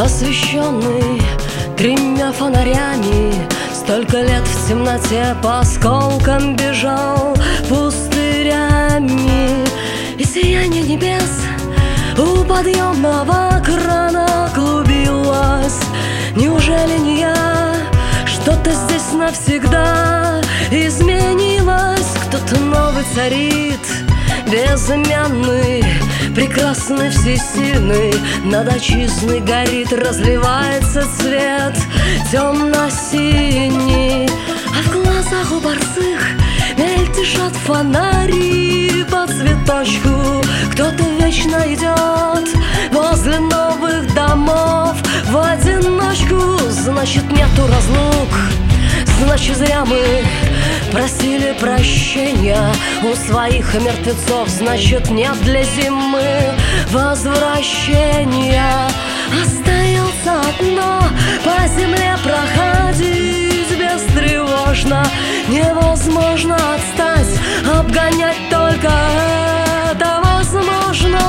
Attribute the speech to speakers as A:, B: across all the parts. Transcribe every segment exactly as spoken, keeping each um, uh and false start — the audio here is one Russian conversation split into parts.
A: освещенный тремя фонарями, столько лет в темноте по осколкам бежал пустырями. И сияние небес у подъемного крана клубилось. Неужели не я? Что-то здесь навсегда изменилось. Кто-то новый царит, безымянный, прекрасный, всесильный. Над отчизной горит, разливается цвет темно-синий. А в глазах у борзых мельтешат фонари по цветочку. Кто-то вечно идет возле новых домов в одиночку. Значит, нету разлук, значит, зря мы просили прощения у своих мертвецов. Значит, нет для зимы возвращения. Остается одно — по земле проходить бестревожно. Невозможно отстать, обгонять только это возможно.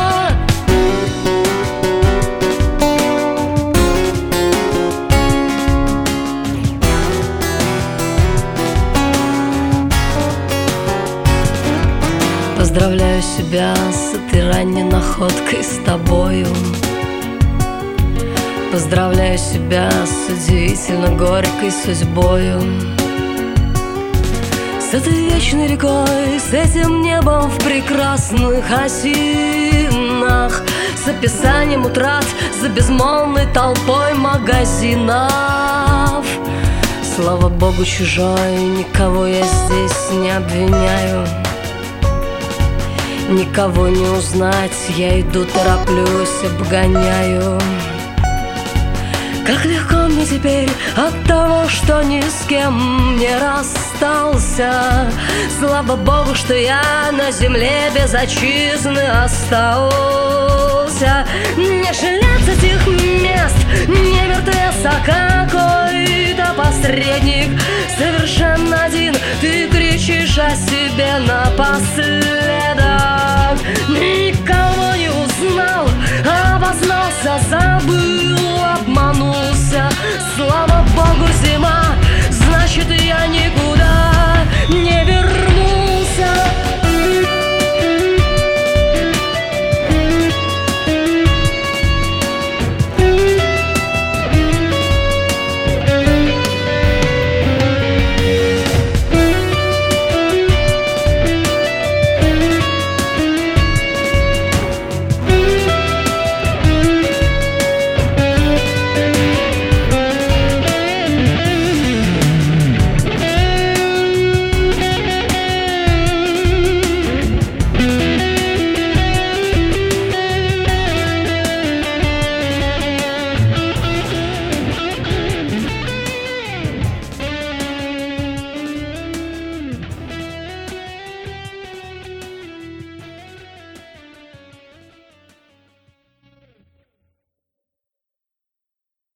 A: Поздравляю себя с этой ранней находкой с тобою. Поздравляю себя с удивительно горькой судьбою, с этой вечной рекой, с этим небом в прекрасных осинах, с описанием утрат за безмолвной толпой магазинов. Слава Богу, чужой, никого я здесь не обвиняю. Никого не узнать, я иду, тороплюсь, обгоняю. Как легко мне теперь от того, что ни с кем не расстался. Слава Богу, что я на земле без отчизны остался. Не жалеть этих мест, не мертвец, а какой-то посредник. Совершенно один ты кричишь о себе напоследок. Никого не узнал, обознался, забыл, обманулся. Слава Богу, зима, значит, я не